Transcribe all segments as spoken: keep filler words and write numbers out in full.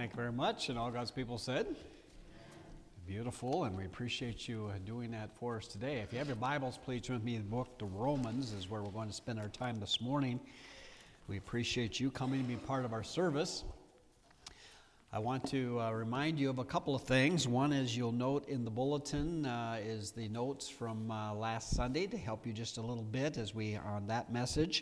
Thank you very much. And all God's people said, beautiful, and we appreciate you uh, doing that for us today. If you have your Bibles, please turn with me to the book of Romans is where we're going to spend our time this morning. We appreciate you coming to be part of our service. I want to uh, remind you of a couple of things. One is you'll note in the bulletin uh, is the notes from uh, last Sunday to help you just a little bit as we are on that message.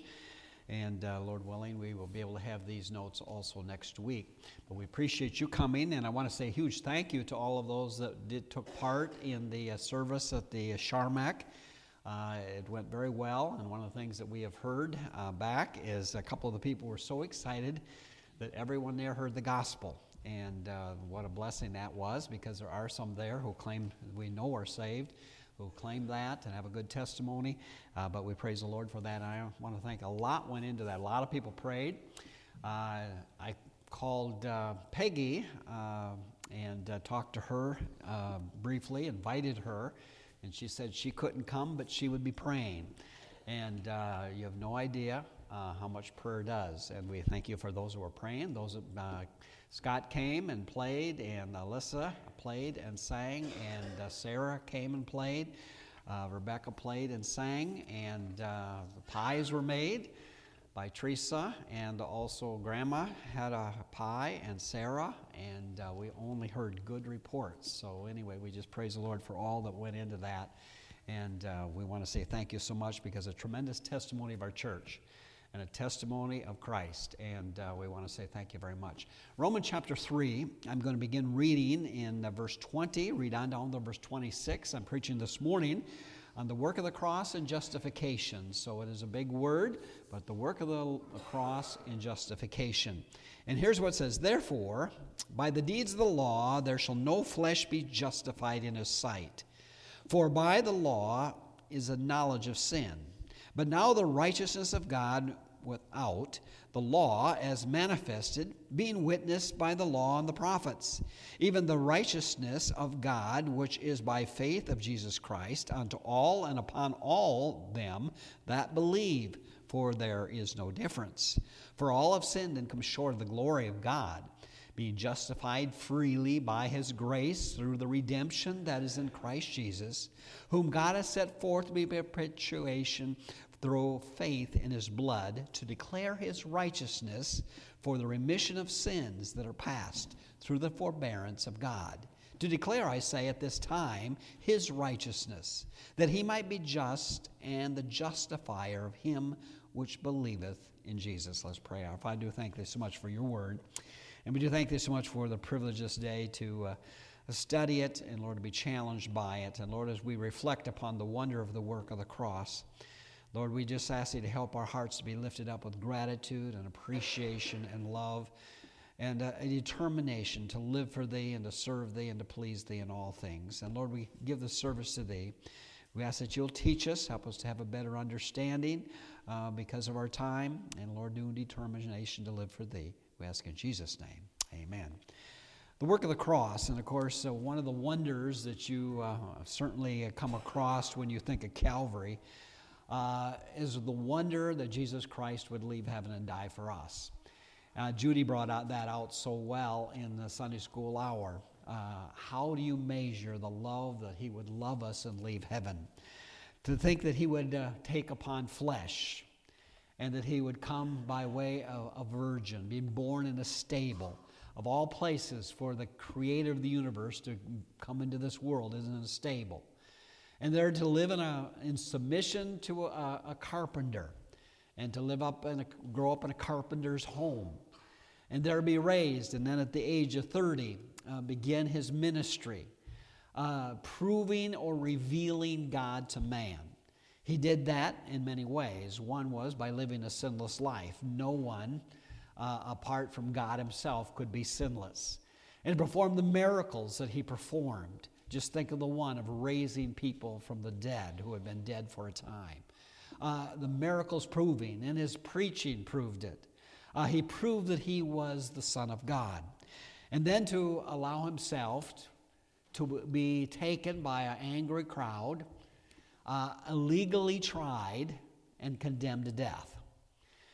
And uh, Lord willing, we will be able to have these notes also next week. But we appreciate you coming, and I want to say a huge thank you to all of those that did took part in the uh, service at the uh, Sharmac. Uh, it went very well, and one of the things that we have heard uh, back is a couple of the people were so excited that everyone there heard the gospel. And uh, what a blessing that was, because there are some there who claim we know are saved, who claim that and have a good testimony, uh, but we praise the Lord for that. And I want to thank a lot went into that. A lot of people prayed. Uh, I called uh, Peggy uh, and uh, talked to her uh, briefly, invited her, and she said she couldn't come, but she would be praying. And uh, you have no idea uh, how much prayer does. And we thank you for those who are praying. Those that, uh, Scott came and played, and Alyssa played and sang, and uh, Sarah came and played. Uh, Rebecca played and sang, and uh, the pies were made by Teresa, and also Grandma had a pie, and Sarah, and uh, we only heard good reports. So anyway, we just praise the Lord for all that went into that, and uh, we want to say thank you so much, because a tremendous testimony of our church and a testimony of Christ, and uh, we want to say thank you very much. Romans chapter three, I'm going to begin reading in uh, verse twenty, read on down to verse twenty-six. I'm preaching this morning on the work of the cross and justification. So it is a big word, but the work of the cross and justification. And here's what it says, therefore, by the deeds of the law there shall no flesh be justified in his sight. For by the law is a knowledge of sin. But now the righteousness of God without the law as manifested, being witnessed by the law and the prophets, even the righteousness of God, which is by faith of Jesus Christ, unto all and upon all them that believe, for there is no difference. For all have sinned and come short of the glory of God, being justified freely by his grace through the redemption that is in Christ Jesus, whom God has set forth to be perpetuation through faith in his blood, to declare his righteousness for the remission of sins that are past through the forbearance of God. To declare, I say, at this time, his righteousness, that he might be just and the justifier of him which believeth in Jesus. Let's pray. Our Father, I do thank thee so much for your word. And we do thank thee so much for the privilege this day to uh, study it, and Lord, to be challenged by it. And Lord, as we reflect upon the wonder of the work of the cross, Lord, we just ask thee to help our hearts to be lifted up with gratitude and appreciation and love and uh, a determination to live for thee and to serve thee and to please thee in all things. And Lord, we give the service to thee. We ask that you'll teach us, help us to have a better understanding uh, because of our time, and Lord, new determination to live for thee. We ask in Jesus' name, amen. The work of the cross, and of course, uh, one of the wonders that you uh, certainly come across when you think of Calvary uh, is the wonder that Jesus Christ would leave heaven and die for us. Uh, Judy brought out that out so well in the Sunday school hour. Uh, how do you measure the love that he would love us and leave heaven? To think that he would uh, take upon flesh, and that he would come by way of a virgin, being born in a stable, of all places for the creator of the universe to come into this world is in a stable. And there to live in a in submission to a, a carpenter, and to live up and grow up in a carpenter's home, and there be raised, and then at the age of thirty, uh, begin his ministry, uh, proving or revealing God to man. He did that in many ways. One was by living a sinless life. No one, uh, apart from God himself, could be sinless. And performed the miracles that he performed. Just think of the one of raising people from the dead who had been dead for a time. Uh, the miracles proving, and his preaching proved it. Uh, he proved that he was the Son of God. And then to allow himself to be taken by an angry crowd, uh, illegally tried, and condemned to death.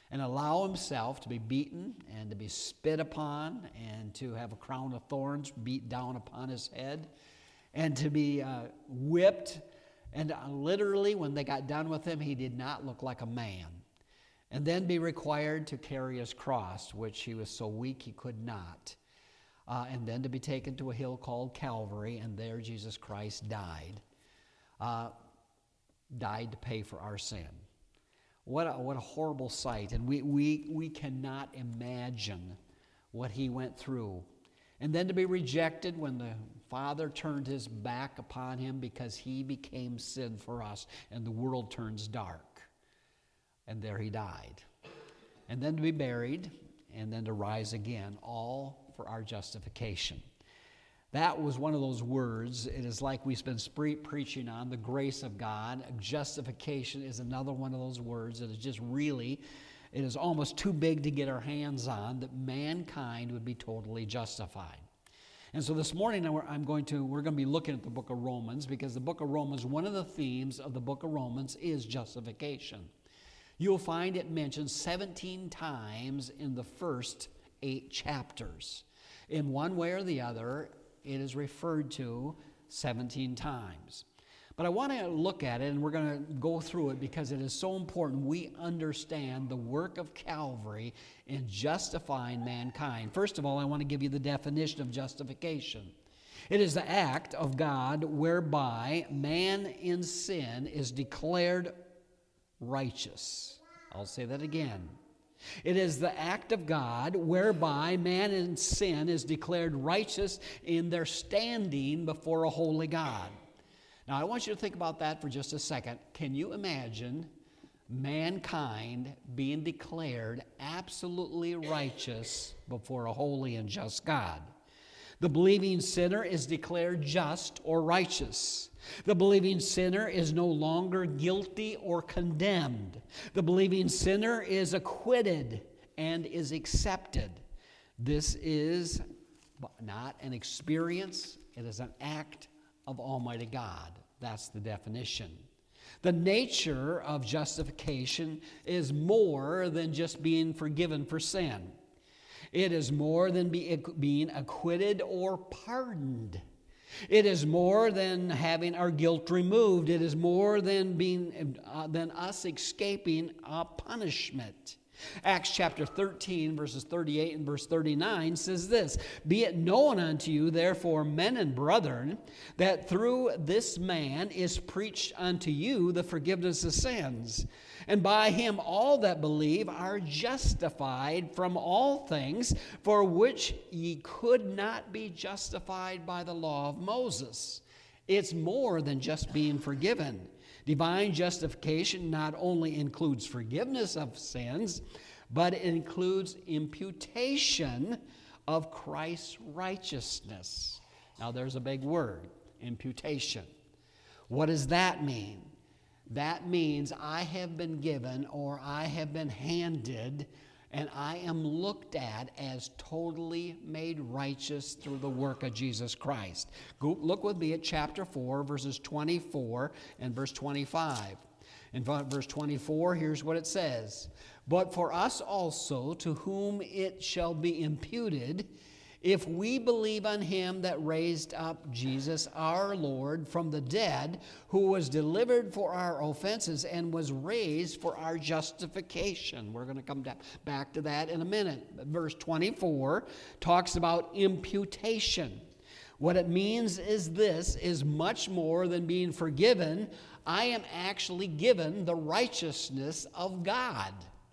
and allow himself to be beaten and to be spit upon and to have a crown of thorns beat down upon his head and to be uh, whipped. And uh, literally, when they got done with him, he did not look like a man. And then be required to carry his cross, which he was so weak he could not. Uh, and then to be taken to a hill called Calvary, and there Jesus Christ died. Uh, died to pay for our sin. What a, what a horrible sight. And we, we, we cannot imagine what he went through. And then to be rejected when the Father turned his back upon him because he became sin for us and the world turns dark. And there he died. And then to be buried and then to rise again, all for our justification. That was one of those words. It is like we've been spree- preaching on, the grace of God. Justification is another one of those words that is just really, it is almost too big to get our hands on, that mankind would be totally justified. And so this morning I'm going to, we're going to be looking at the book of Romans, because the book of Romans, one of the themes of the book of Romans is justification. You'll find it mentioned seventeen times in the first eight chapters. In one way or the other, it is referred to seventeen times. But I want to look at it, and we're going to go through it because it is so important we understand the work of Calvary in justifying mankind. First of all, I want to give you the definition of justification. It is the act of God whereby man in sin is declared righteous. I'll say that again. It is the act of God whereby man in sin is declared righteous in their standing before a holy God. Now, I want you to think about that for just a second. Can you imagine mankind being declared absolutely righteous before a holy and just God? The believing sinner is declared just or righteous. The believing sinner is no longer guilty or condemned. The believing sinner is acquitted and is accepted. This is not an experience, it is an act of Almighty God. That's the definition. The nature of justification is more than just being forgiven for sin. It is more than be, being acquitted or pardoned. It is more than having our guilt removed. It is more than being uh, than us escaping a punishment. Acts chapter thirteen, verses thirty-eight and verse thirty-nine says this: "Be it known unto you, therefore, men and brethren, that through this man is preached unto you the forgiveness of sins. And by him all that believe are justified from all things for which ye could not be justified by the law of Moses." It's more than just being forgiven. Divine justification not only includes forgiveness of sins, but it includes imputation of Christ's righteousness. Now there's a big word, imputation. What does that mean? That means I have been given or I have been handed and I am looked at as totally made righteous through the work of Jesus Christ. Go, look with me at chapter four, verses twenty-four and verse twenty-five. In verse twenty-four, here's what it says: "But for us also, to whom it shall be imputed, if we believe on him that raised up Jesus our Lord from the dead, who was delivered for our offenses and was raised for our justification." We're going to come back to that in a minute. Verse twenty-four talks about imputation. What it means is this, is much more than being forgiven. I am actually given the righteousness of God.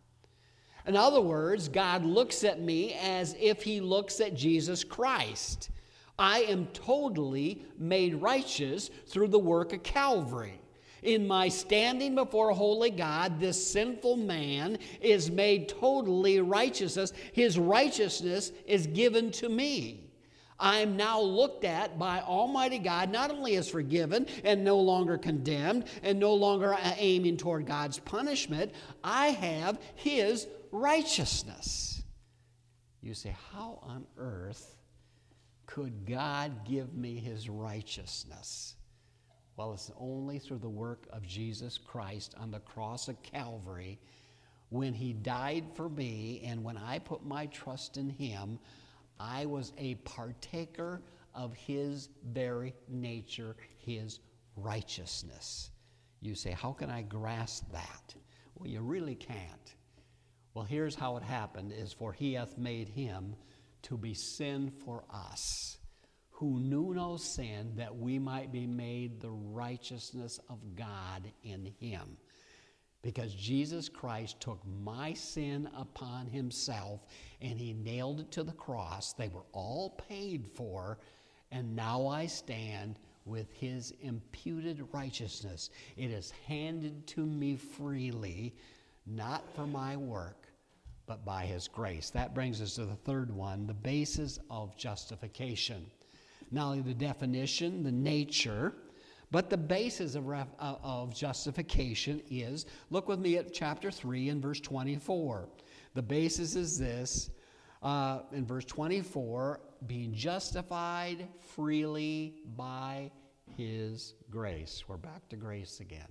In other words, God looks at me as if he looks at Jesus Christ. I am totally made righteous through the work of Calvary. In my standing before a holy God, this sinful man is made totally righteous. His righteousness is given to me. I am now looked at by Almighty God not only as forgiven and no longer condemned and no longer aiming toward God's punishment, I have his righteousness. You say, how on earth could God give me his righteousness? Well, it's only through the work of Jesus Christ on the cross of Calvary, when he died for me, and when I put my trust in him, I was a partaker of his very nature, his righteousness. You say, how can I grasp that? Well, you really can't. Well, here's how it happened, is for he hath made him to be sin for us, who knew no sin, that we might be made the righteousness of God in him. Because Jesus Christ took my sin upon himself and he nailed it to the cross. They were all paid for, and now I stand with his imputed righteousness. It is handed to me freely, not for my work, but by his grace. That brings us to the third one, the basis of justification. Not only the definition, the nature, but the basis of, ref, uh, of justification is, look with me at chapter three and verse twenty-four. The basis is this, uh, in verse twenty-four, being justified freely by his grace. We're back to grace again.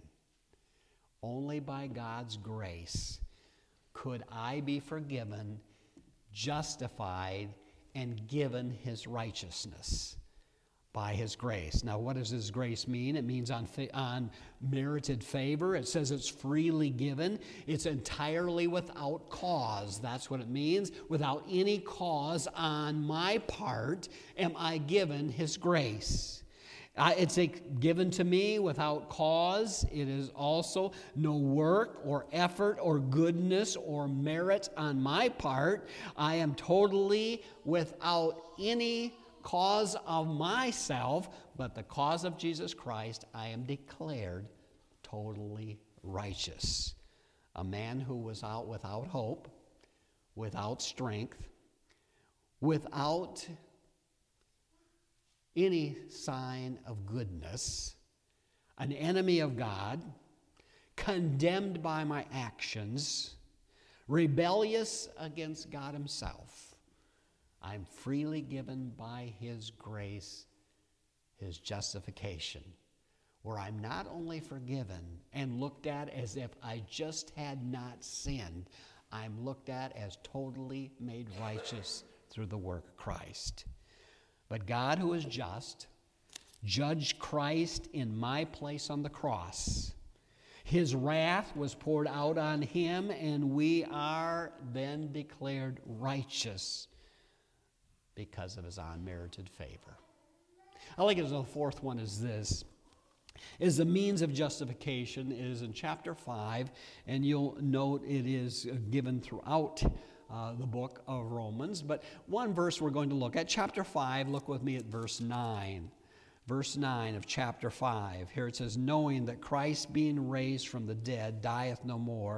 Only by God's grace could I be forgiven, justified, and given his righteousness. By his grace. Now, what does his grace mean? It means on, on merited favor. It says it's freely given. It's entirely without cause. That's what it means. Without any cause on my part am I given his grace. Uh, it's a, given to me without cause. It is also no work or effort or goodness or merit on my part. I am totally without any cause of myself, but the cause of Jesus Christ, I am declared totally righteous. A man who was out without hope, without strength, without any sign of goodness, an enemy of God, condemned by my actions, rebellious against God himself. I'm freely given by his grace, his justification, where I'm not only forgiven and looked at as if I just had not sinned, I'm looked at as totally made righteous through the work of Christ. But God, who is just, judged Christ in my place on the cross. His wrath was poured out on him, and we are then declared righteous because of his unmerited favor. I like it as the fourth one is this, is the means of justification. It is in chapter five, and you'll note it is given throughout uh, the book of Romans. But one verse we're going to look at, chapter five, look with me at verse nine. Verse nine of chapter five. Here it says, knowing that Christ being raised from the dead dieth no more,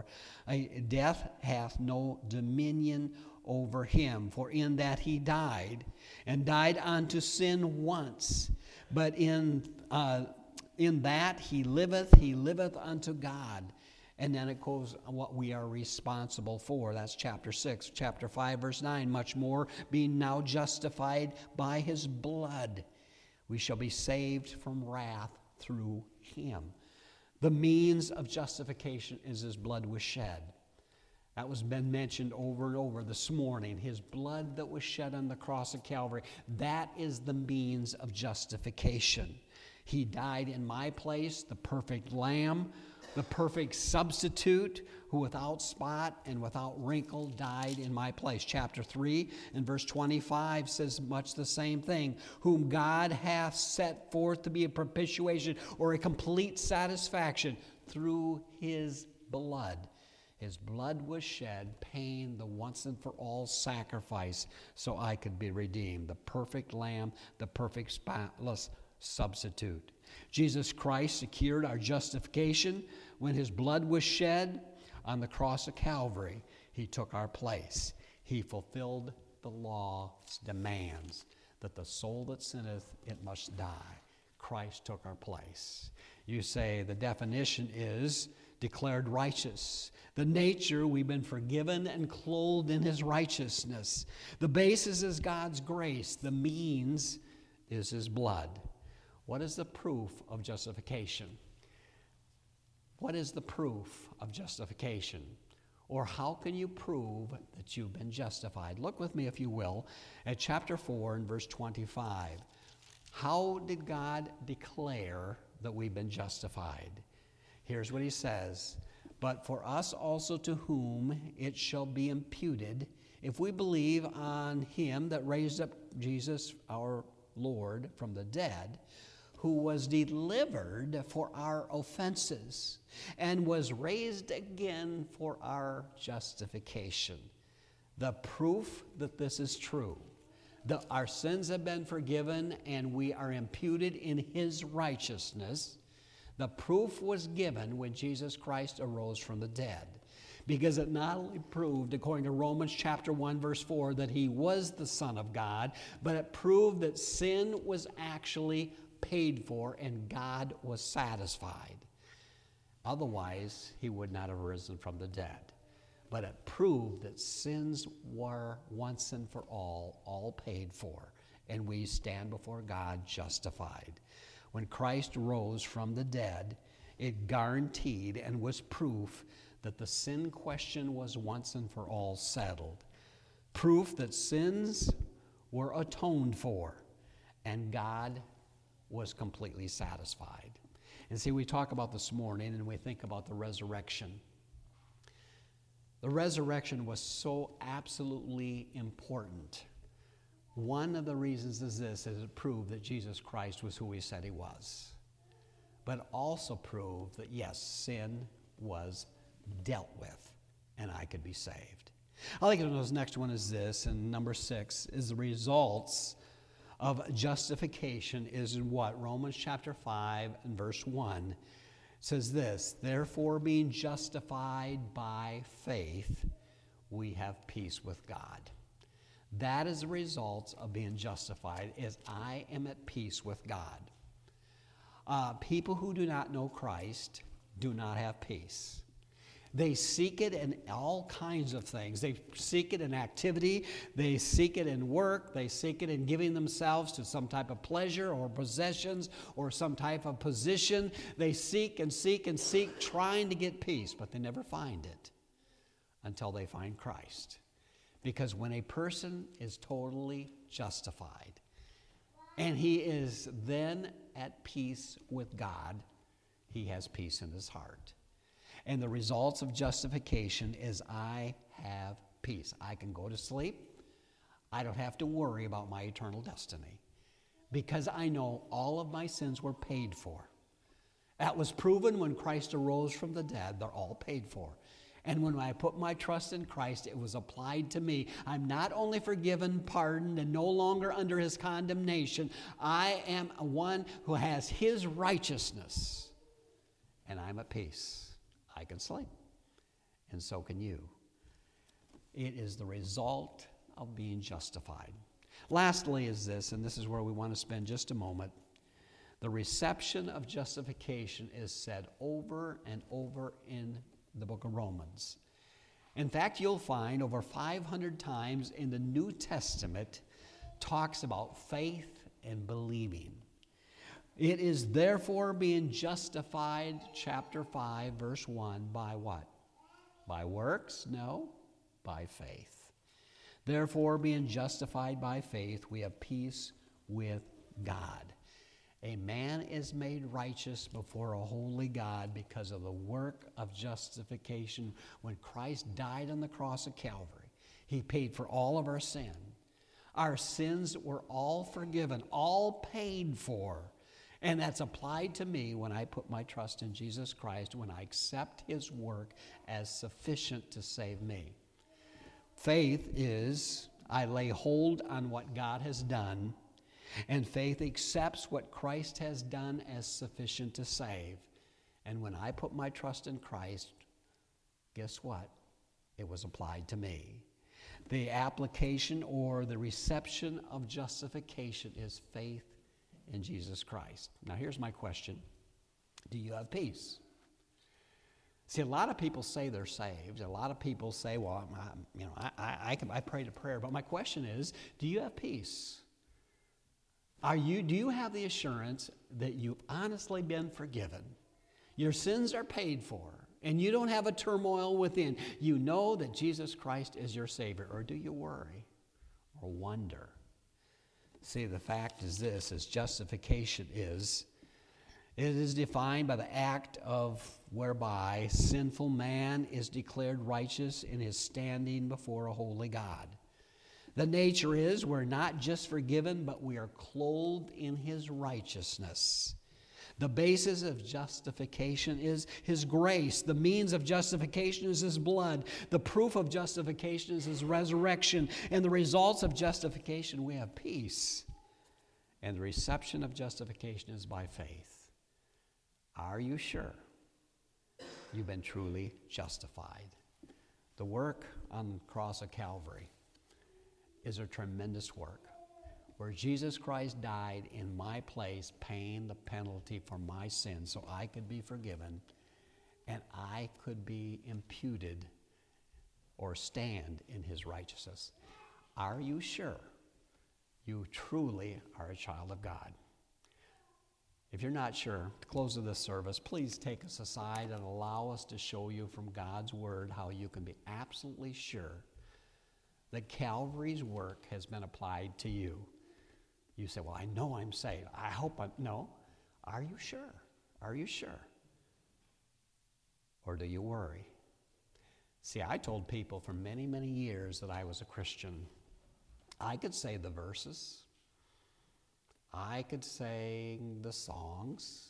death hath no dominion over him. For in that he died, and died unto sin once, but in uh, in that he liveth, he liveth unto God. And then it goes what we are responsible for. That's chapter six. Chapter five, verse nine. Much more, being now justified by his blood, we shall be saved from wrath through him. The means of justification is his blood was shed. That was been mentioned over and over this morning. His blood that was shed on the cross of Calvary. That is the means of justification. He died in my place, the perfect lamb, the perfect substitute, who without spot and without wrinkle died in my place. Chapter three and verse twenty-five says much the same thing. Whom God hath set forth to be a propitiation, or a complete satisfaction, through his blood. His blood was shed, paying the once and for all sacrifice so I could be redeemed. The perfect lamb, the perfect spotless substitute. Jesus Christ secured our justification when his blood was shed on the cross of Calvary. He took our place. He fulfilled the law's demands that the soul that sinneth, it must die. Christ took our place. You say the definition is declared righteous. The nature, we've been forgiven and clothed in his righteousness. The basis is God's grace. The means is his blood. What is the proof of justification? What is the proof of justification? Or how can you prove that you've been justified? Look with me, if you will, at chapter four and verse twenty-five. How did God declare that we've been justified? Here's what he says. But for us also to whom it shall be imputed, if we believe on him that raised up Jesus our Lord from the dead, who was delivered for our offenses and was raised again for our justification. The proof that this is true, that our sins have been forgiven and we are imputed in his righteousness, the proof was given when Jesus Christ arose from the dead. Because it not only proved, according to Romans chapter one, verse four, that he was the Son of God, but it proved that sin was actually paid for and God was satisfied. Otherwise, he would not have risen from the dead. But it proved that sins were once and for all, all paid for, and we stand before God justified. When Christ rose from the dead, it guaranteed and was proof that the sin question was once and for all settled. Proof that sins were atoned for, and God was completely satisfied. And see, we talk about this morning and we think about the resurrection. The resurrection was so absolutely important. One of the reasons is this, is it proved that Jesus Christ was who he said he was. But also proved that, yes, sin was dealt with and I could be saved. I think this next one is this, and number six is the results of justification is in what? Romans chapter five and verse one says this, therefore being justified by faith, we have peace with God. That is the result of being justified, is I am at peace with God. Uh, people who do not know Christ do not have peace. They seek it in all kinds of things. They seek it in activity. They seek it in work. They seek it in giving themselves to some type of pleasure or possessions or some type of position. They seek and seek and seek, trying to get peace, but they never find it until they find Christ. Because when a person is totally justified and he is then at peace with God, he has peace in his heart. And the results of justification is I have peace. I can go to sleep. I don't have to worry about my eternal destiny because I know all of my sins were paid for. That was proven when Christ arose from the dead. They're all paid for. And when I put my trust in Christ, it was applied to me. I'm not only forgiven, pardoned, and no longer under his condemnation. I am one who has his righteousness, and I'm at peace. I can sleep, and so can you. It is the result of being justified. Lastly is this, and this is where we want to spend just a moment. The reception of justification is said over and over in the book of Romans. In fact, you'll find over five hundred times in the New Testament talks about faith and believing. It is therefore being justified, chapter five, verse one, by what? By works? No, by faith. Therefore, being justified by faith, we have peace with God. A man is made righteous before a holy God because of the work of justification. When Christ died on the cross of Calvary, he paid for all of our sin. Our sins were all forgiven, all paid for. And that's applied to me when I put my trust in Jesus Christ, when I accept his work as sufficient to save me. Faith is, I lay hold on what God has done, and faith accepts what Christ has done as sufficient to save. And when I put my trust in Christ, guess what? It was applied to me. The application or the reception of justification is faith in Jesus Christ. Now here's my question. Do you have peace? See, a lot of people say they're saved. A lot of people say, well, I'm, you know, I, I, I, can, I prayed a prayer. But my question is, do you have peace? Are you, do you have the assurance that you've honestly been forgiven? Your sins are paid for, and you don't have a turmoil within, you know that Jesus Christ is your Savior, or do you worry or wonder? See, the fact is this, is justification is, it is defined by the act of whereby sinful man is declared righteous in his standing before a holy God. The nature is we're not just forgiven, but we are clothed in his righteousness. The basis of justification is his grace. The means of justification is his blood. The proof of justification is his resurrection. And the results of justification, we have peace. And the reception of justification is by faith. Are you sure you've been truly justified? The work on the cross of Calvary is a tremendous work, where Jesus Christ died in my place, paying the penalty for my sins so I could be forgiven and I could be imputed or stand in his righteousness. Are you sure you truly are a child of God? If you're not sure, at the close of this service, please take us aside and allow us to show you from God's word how you can be absolutely sure that Calvary's work has been applied to you. You say, well, I know I'm saved. I hope I'm, no. Are you sure? Are you sure? Or do you worry? See, I told people for many, many years that I was a Christian. I could say the verses. I could sing the songs.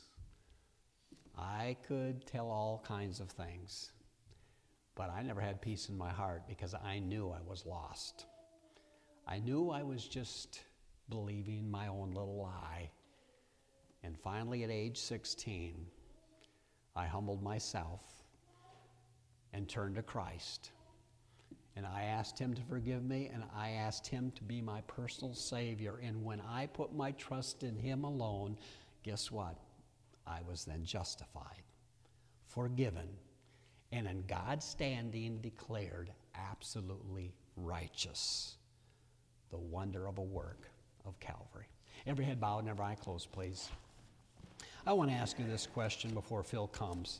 I could tell all kinds of things. But I never had peace in my heart because I knew I was lost. I knew I was just believing my own little lie. And finally at age sixteen, I humbled myself and turned to Christ. And I asked him to forgive me, and I asked him to be my personal Savior. And when I put my trust in him alone, guess what? I was then justified, forgiven, and in God's standing declared absolutely righteous. The wonder of a work of Calvary. Every head bowed and every eye closed, please. I want to ask you this question before Phil comes.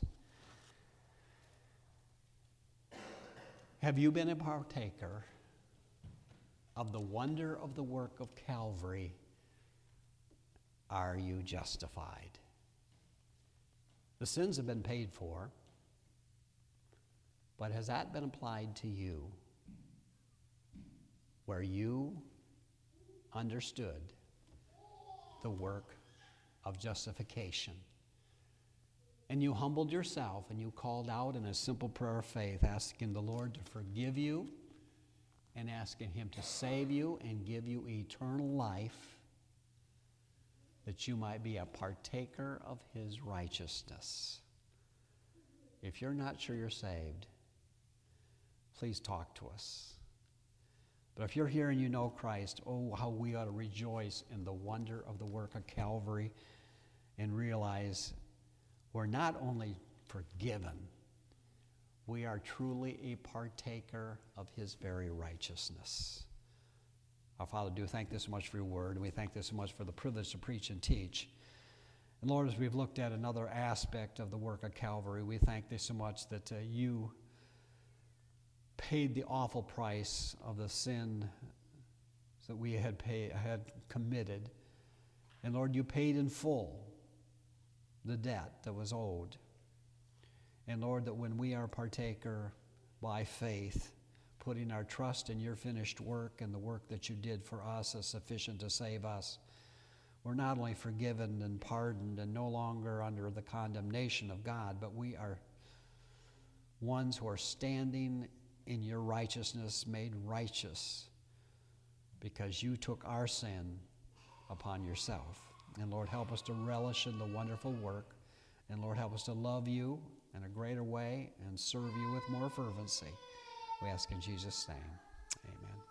Have you been a partaker of the wonder of the work of Calvary? Are you justified? The sins have been paid for, but has that been applied to you, where you understood the work of justification? And you humbled yourself and you called out in a simple prayer of faith, asking the Lord to forgive you and asking him to save you and give you eternal life, that you might be a partaker of his righteousness. If you're not sure you're saved, please talk to us. But if you're here and you know Christ, oh, how we ought to rejoice in the wonder of the work of Calvary and realize we're not only forgiven, we are truly a partaker of his very righteousness. Our Father, do thank you so much for your word, and we thank you so much for the privilege to preach and teach. And Lord, as we've looked at another aspect of the work of Calvary, we thank you so much that uh, you paid the awful price of the sin that we had pay, had committed. And Lord, you paid in full the debt that was owed. And Lord, that when we are partaker by faith, putting our trust in your finished work and the work that you did for us is sufficient to save us, we're not only forgiven and pardoned and no longer under the condemnation of God, but we are ones who are standing in your righteousness, made righteous because you took our sin upon yourself. And Lord, help us to relish in the wonderful work. And Lord, help us to love you in a greater way and serve you with more fervency. We ask in Jesus' name, amen.